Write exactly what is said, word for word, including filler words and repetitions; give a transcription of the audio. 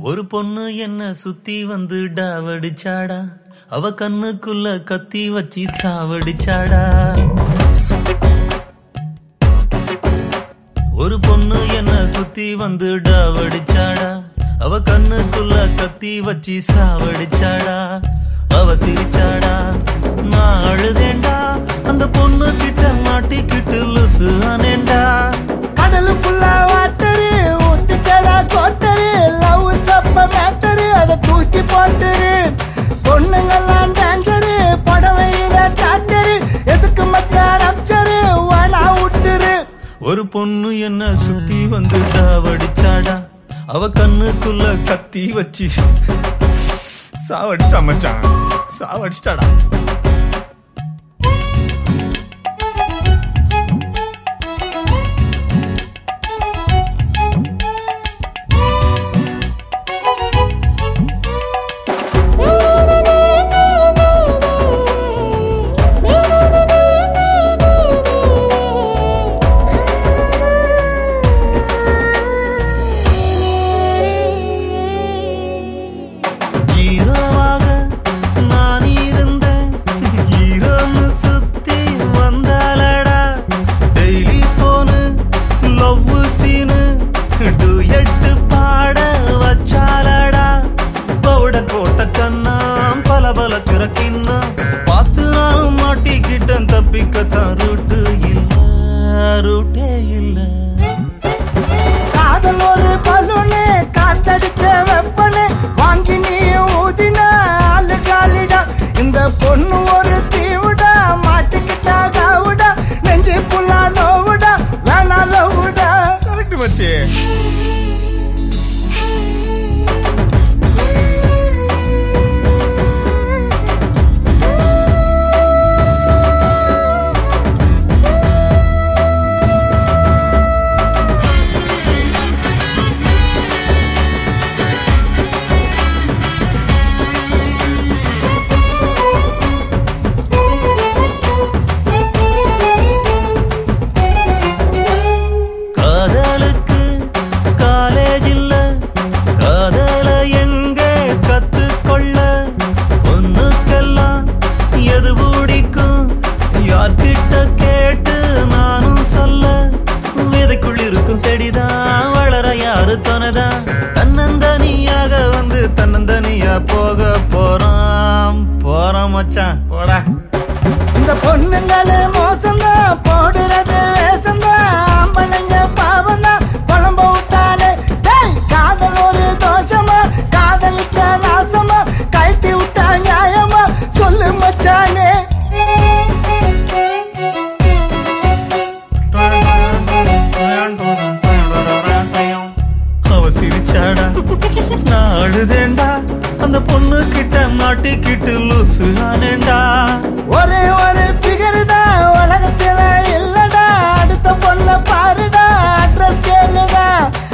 ஒரு பொண்ணு என்ன சுத்தி வந்து டாவடிச்சாடா, அவ கண்ணுக்குள்ள கத்தி வச்சி சாவடிச்சாடா. ஒரு பொண்ணு என்ன சுத்தி வந்து டாவடிச்சாடா, அவ கண்ணுக்குள்ள கத்தி வச்சி சாவடிச்சாடா. அவ சிரிச்சாடா, நான் அழுதேண்டா, அந்த பொண்ணு கிட்ட மாட்டிக்கிட்டு லுசு ஆனேண்டா. கடலு ஃபுல்லா வாட்டரு ஊத்திக்கடா கோட்டரு, லவ் சப்ப மேட்டரு அதை தூக்கி போட்டுரு. பொண்ணுங்கெல்லாம் டேஞ்சரு, படவையில டாக்டரு, எதுக்கு மச்சான் ரப்சரு வானா விட்டுரு. ஒரு பொண்ணு என்ன சுத்தி வந்து டாவடிச்சாடா, அவ கண்ணுக்குள்ள கத்தி வச்சு சாவடிச்சா மச்சான், சாவடிச்சாடா. பார்த்து நான் மாட்டிக்கிட்டேன், தப்பிக்கத்தான் ரூட்டு இல்ல, ரூட்டே இல்ல. காதல் ஒரு பலூனு, காத்தடிச்ச வெப்பனு, வாங்கி நீ ஊதினா ஆளு காலிடா. இந்த பொண்ணு ஒரு தீவுடா, மாட்டிக்கிட்டா காவுடா, நெஞ்சு புல்லா நோவுடா, வேணா லவ்வுடா. கரெக்ட் மச்சி. செடிதான் வளர யாரு துணைதான், தன்னந்தனியாக வந்து தன்னந்தனியா போக போறான் போறான் மச்சான் போடா. இந்த பொண்ணுங்களே மோசம்தான், போடுறது வேஷம்தான், ஆம்பளைங்க பாவம்தான், குழம்ப விட்டாலே. காதல் ஒரு தோஷமா, காதலிச்ச நாசமா, கழட்டி விட்டா நியாயமா, சொல்லு மச்சானே. சிரிச்சாடா, நான் அழுதேண்டா, அந்த பொண்ணு கிட்ட மாட்டிக்கிட்டு லூசு ஆனேண்டா. ஒரே ஒரு ஃபிகர் தான் உலகத்துல இல்லடா, அடுத்த பொண்ண பாருடா, அட்ரஸ் கேளுடா.